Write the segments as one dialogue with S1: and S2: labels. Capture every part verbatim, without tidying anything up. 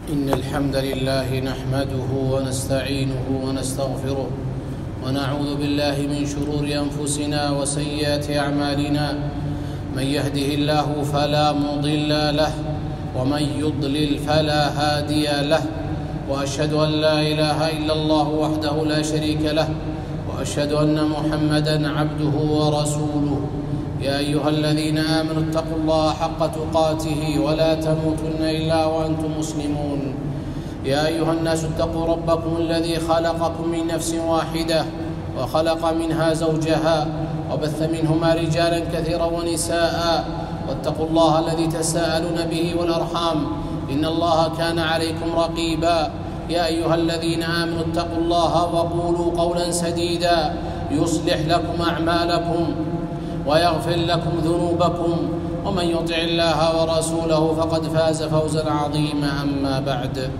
S1: إن الحمد لله نحمده ونستعينه ونستغفره ونعوذ بالله من شرور أنفسنا وسيئات أعمالنا. من يهده الله فلا مضل له ومن يضلل فلا هادي له، وأشهد أن لا إله إلا الله وحده لا شريك له، وأشهد أن محمدًا عبده ورسوله. يا أيها الذين آمنوا اتقوا الله حق تقاته ولا تموتن إلا وأنتم مسلمون. يا أيها الناس اتقوا ربكم الذي خلقكم من نفس واحدة وخلق منها زوجها وبث منهما رجالا كثيرا ونساء، واتقوا الله الذي تساءلون به والأرحام إن الله كان عليكم رقيبا. يا أيها الذين آمنوا اتقوا الله وقولوا قولا سديدا يصلح لكم أعمالكم ويغفر لكم ذنوبكم، ومن يطع الله ورسوله فقد فاز فوزا عظيما. أما بعد،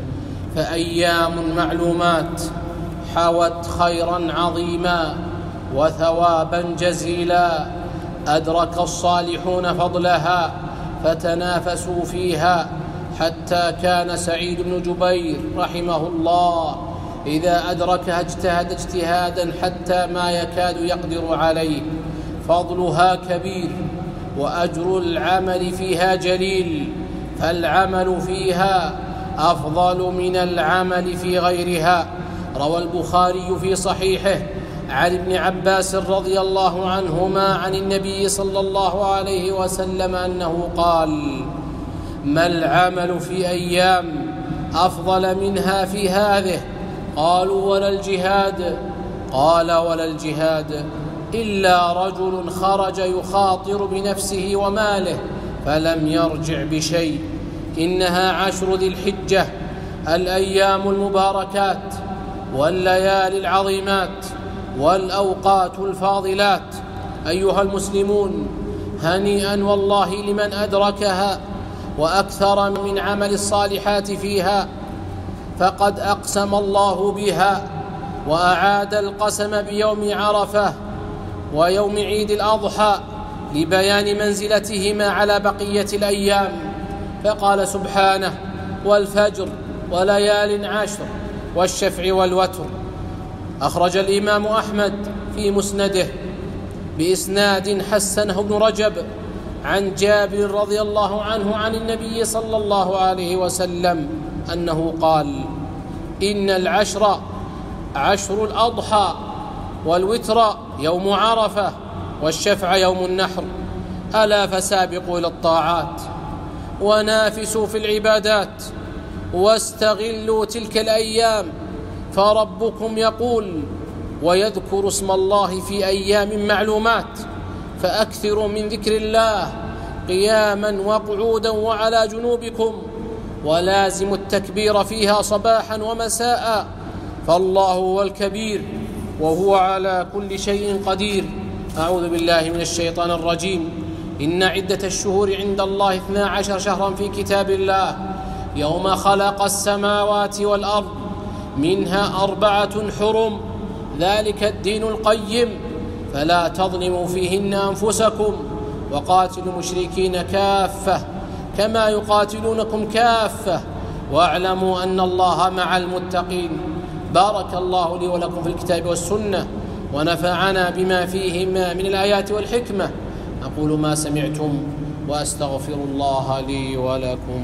S1: فأيام معلومات حوت خيرا عظيما وثوابا جزيلا، أدرك الصالحون فضلها فتنافسوا فيها، حتى كان سعيد بن جبير رحمه الله إذا أدركها اجتهد اجتهادا حتى ما يكاد يقدر عليه. فضلها كبير وأجر العمل فيها جليل، فالعمل فيها أفضل من العمل في غيرها. روى البخاري في صحيحه عن ابن عباس رضي الله عنهما عن النبي صلى الله عليه وسلم أنه قال: ما العمل في أيام أفضل منها في هذه؟ قالوا: ولا الجهاد. قال: ولا الجهاد إلا رجل خرج يخاطر بنفسه وماله فلم يرجع بشيء. إنها عشر ذي الحجة، الأيام المباركات والليالي العظيمات والأوقات الفاضلات. أيها المسلمون، هنيئا والله لمن أدركها وأكثر من عمل الصالحات فيها، فقد أقسم الله بها وأعاد القسم بيوم عرفة ويوم عيد الأضحى لبيان منزلتهما على بقية الأيام، فقال سبحانه: والفجر وليال عشر والشفع والوتر. أخرج الإمام أحمد في مسنده بإسناد حسنه ابن رجب عن جابر رضي الله عنه عن النبي صلى الله عليه وسلم أنه قال: إن العشر عشر الأضحى، والوتر يوم عرفة، والشفع يوم النحر. ألا فسابقوا إلى الطاعات ونافسوا في العبادات واستغلوا تلك الأيام، فربكم يقول: ويذكر اسم الله في أيام معلومات، فأكثروا من ذكر الله قياما وقعودا وعلى جنوبكم، ولازموا التكبير فيها صباحا ومساء، فالله هو الكبير وهو على كل شيء قدير. أعوذ بالله من الشيطان الرجيم. إن عدة الشهور عند الله اثنا عشر شهرا في كتاب الله يوم خلق السماوات والأرض، منها أربعة حرم، ذلك الدين القيم، فلا تظلموا فيهن أنفسكم، وقاتلوا المشركين كافة كما يقاتلونكم كافة، واعلموا أن الله مع المتقين. بارك الله لي ولكم في الكتاب والسنة، ونفعنا بما فيهما من الآيات والحكمة. أقول ما سمعتم وأستغفر الله لي ولكم.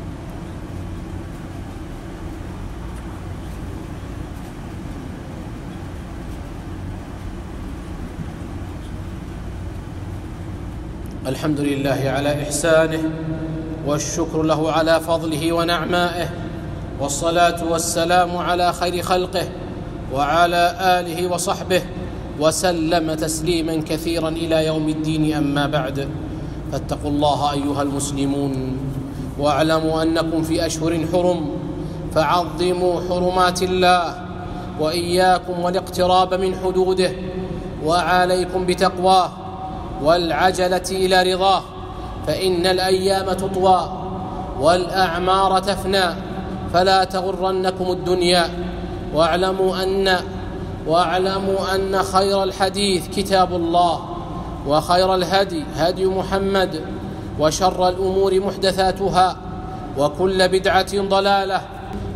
S1: الحمد لله على إحسانه، والشكر له على فضله ونعمائه، والصلاة والسلام على خير خلقه وعلى آله وصحبه وسلم تسليما كثيرا إلى يوم الدين. أما بعد، فاتقوا الله أيها المسلمون، واعلموا أنكم في أشهر حرم، فعظموا حرمات الله، وإياكم والاقتراب من حدوده، وعليكم بتقواه والعجلة إلى رضاه، فإن الأيام تطوى والأعمار تفنى، فلا تغرنكم الدنيا. واعلموا أن واعلموا أن خير الحديث كتاب الله، وخير الهدي هدي محمد، وشر الأمور محدثاتها، وكل بدعة ضلالة،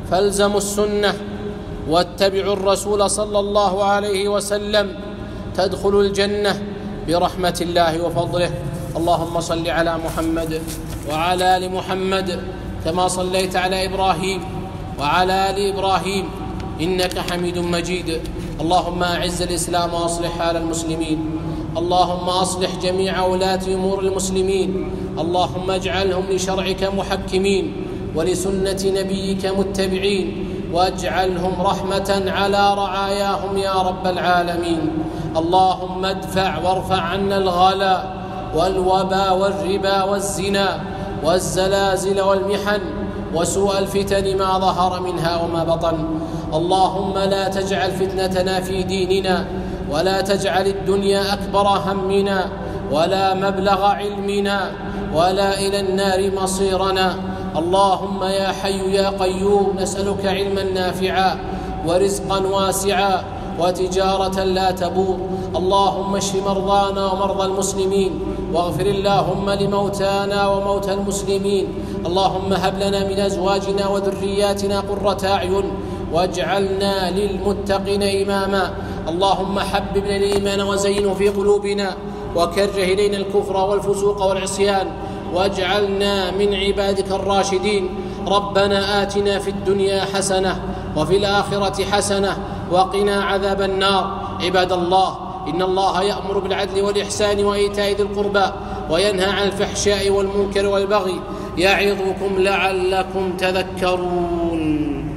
S1: فالزموا السنة واتبعوا الرسول صلى الله عليه وسلم تدخلوا الجنة برحمة الله وفضله. اللهم صل على محمد وعلى آل محمد كما صليت على إبراهيم وعلى آل إبراهيم إنك حميد مجيد. اللهم أعز الإسلام وأصلح حال المسلمين. اللهم أصلح جميع ولاة أمور المسلمين. اللهم اجعلهم لشرعك محكمين ولسنة نبيك متبعين، واجعلهم رحمة على رعاياهم يا رب العالمين. اللهم ادفع وارفع عنا الغلاء والوباء والربا والزنا والزلازل والمحن وسوء الفتن ما ظهر منها وما بطن. اللهم لا تجعل فتنتنا في ديننا، ولا تجعل الدنيا أكبر همنا ولا مبلغ علمنا ولا إلى النار مصيرنا. اللهم يا حي يا قيوم نسألك علما نافعا ورزقا واسعا وتجارة لا تبور. اللهم اشف مرضانا ومرضى المسلمين، واغفر اللهم لموتانا وموتى المسلمين. اللهم هب لنا من أزواجنا وذرياتنا قرة أعين واجعلنا للمتقين إماما. اللهم حببنا الإيمان وزينه في قلوبنا وكره إلينا الكفر والفسوق والعصيان واجعلنا من عبادك الراشدين. ربنا آتنا في الدنيا حسنة وفي الآخرة حسنة وقنا عذاب النار. عباد الله، إن الله يأمر بالعدل والإحسان وإيتاء ذي القربى وينهى عن الفحشاء والمنكر والبغي يعظكم لعلكم تذكرون.